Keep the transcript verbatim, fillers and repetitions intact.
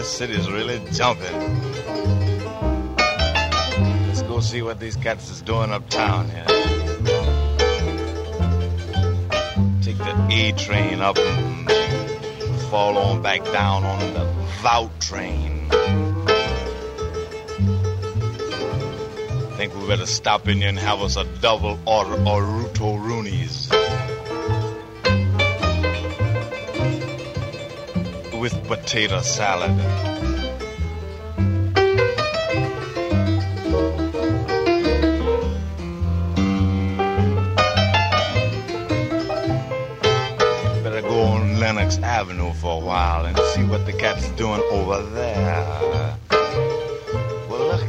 city's really jumping. Let's go see what these cats is doing uptown here. Take the A train up and fall on back down on the Vout train. Think we better stop in here and have us a double order or Ruto Roonies. With potato salad. Better go on Lenox Avenue for a while and see what the cat's doing over there.